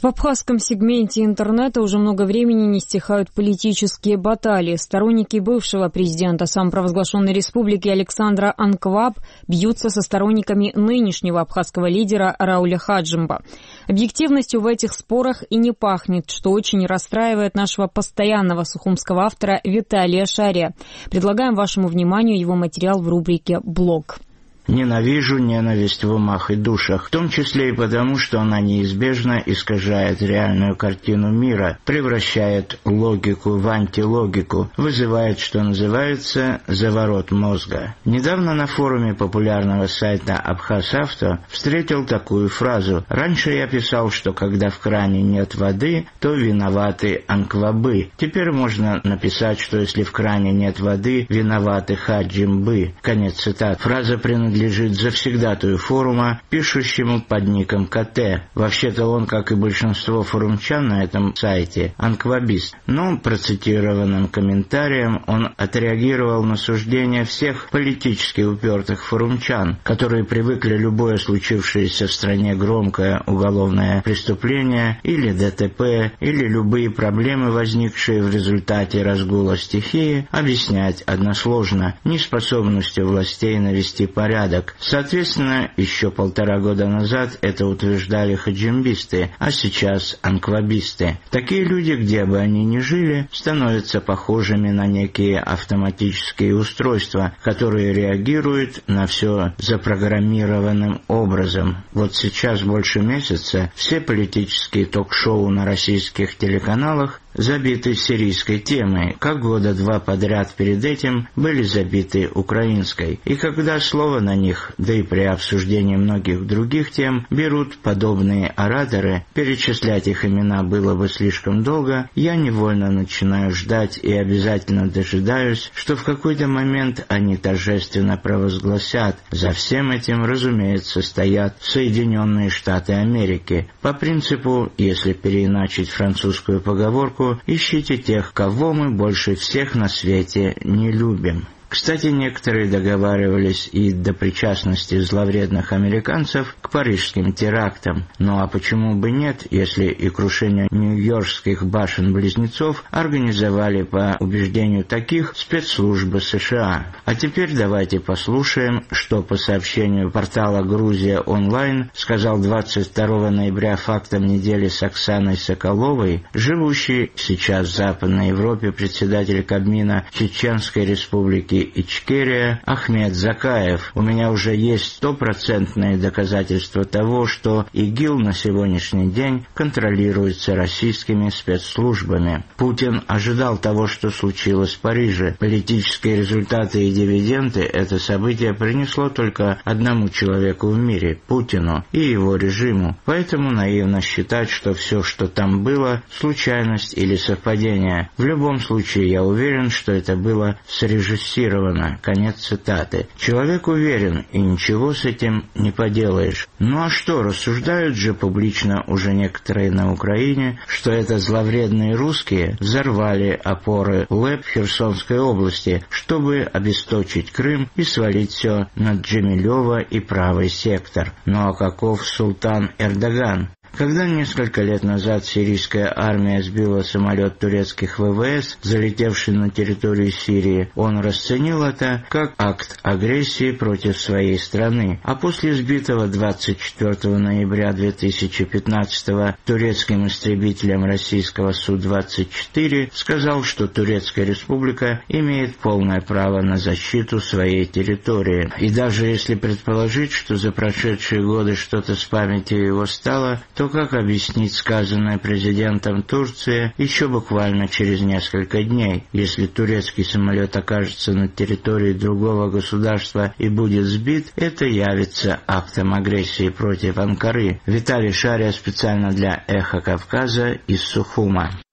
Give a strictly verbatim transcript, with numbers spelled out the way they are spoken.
В абхазском сегменте интернета уже много времени не стихают политические баталии. Сторонники бывшего президента самопровозглашенной республики Александра Анкваб бьются со сторонниками нынешнего абхазского лидера Рауля Хаджимба. Объективностью в этих спорах и не пахнет, что очень расстраивает нашего постоянного сухумского автора Виталия Шария. Предлагаем вашему вниманию его материал в рубрике «Блог». Ненавижу ненависть в умах и душах, в том числе и потому, что она неизбежно искажает реальную картину мира, превращает логику в антилогику, вызывает, что называется, заворот мозга. Недавно на форуме популярного сайта «Абхаз-Авто» встретил такую фразу: «Раньше я писал, что когда в кране нет воды, то виноваты анквабы. Теперь можно написать, что если в кране нет воды, виноваты хаджимбы». Конец цитаты. Фраза принадлежит лежит завсегдатую форума, пишущему под ником КТ. Вообще-то он, как и большинство форумчан на этом сайте, анквабист. Но процитированным комментарием он отреагировал на суждения всех политически упертых форумчан, которые привыкли любое случившееся в стране громкое уголовное преступление или ДТП, или любые проблемы, возникшие в результате разгула стихии, объяснять односложно, неспособностью властей навести порядок. Соответственно, еще полтора года назад это утверждали хаджимбисты, а сейчас анквабисты. Такие люди, где бы они ни жили, становятся похожими на некие автоматические устройства, которые реагируют на все запрограммированным образом. Вот сейчас больше месяца все политические ток-шоу на российских телеканалах забиты сирийской темой, как года два подряд перед этим были забиты украинской. И когда слово на них, да и при обсуждении многих других тем, берут подобные ораторы, перечислять их имена было бы слишком долго, я невольно начинаю ждать и обязательно дожидаюсь, что в какой-то момент они торжественно провозгласят: за всем этим, разумеется, стоят Соединенные Штаты Америки. По принципу, если переиначить французскую поговорку, ищите тех, кого мы больше всех на свете не любим. Кстати, некоторые договаривались и до причастности зловредных американцев к парижским терактам. Ну а почему бы нет, если и крушение нью-йоркских башен-близнецов организовали по убеждению таких спецслужбы США? А теперь давайте послушаем, что по сообщению портала «Грузия онлайн» сказал двадцать второго ноября фактом недели с Оксаной Соколовой, живущий сейчас в Западной Европе председатель Кабмина Чеченской Республики Ичкерия Ахмед Закаев. У меня уже есть стопроцентные доказательства того, что ИГИЛ на сегодняшний день контролируется российскими спецслужбами. Путин ожидал того, что случилось в Париже. Политические результаты и дивиденды это событие принесло только одному человеку в мире – Путину и его режиму. Поэтому наивно считать, что все, что там было, случайность или совпадение. В любом случае, я уверен, что это было срежиссировано. Конец цитаты. Человек уверен, и ничего с этим не поделаешь. Ну а что, рассуждают же публично уже некоторые на Украине, что это зловредные русские взорвали опоры ЛЭП в Херсонской области, чтобы обесточить Крым и свалить все на Джемилева и правый сектор. Ну а каков султан Эрдоган? Когда несколько лет назад сирийская армия сбила самолет турецких ВВС, залетевший на территорию Сирии, он расценил это как акт агрессии против своей страны. А после сбитого двадцать четвёртого ноября две тысячи пятнадцатого турецким истребителем российского Су двадцать четыре сказал, что Турецкая Республика имеет полное право на защиту своей территории. И даже если предположить, что за прошедшие годы что-то с памятью его стало, то как объяснить сказанное президентом Турции еще буквально через несколько дней? Если турецкий самолет окажется на территории другого государства и будет сбит, это явится актом агрессии против Анкары. Виталий Шария специально для «Эхо Кавказа» из Сухума.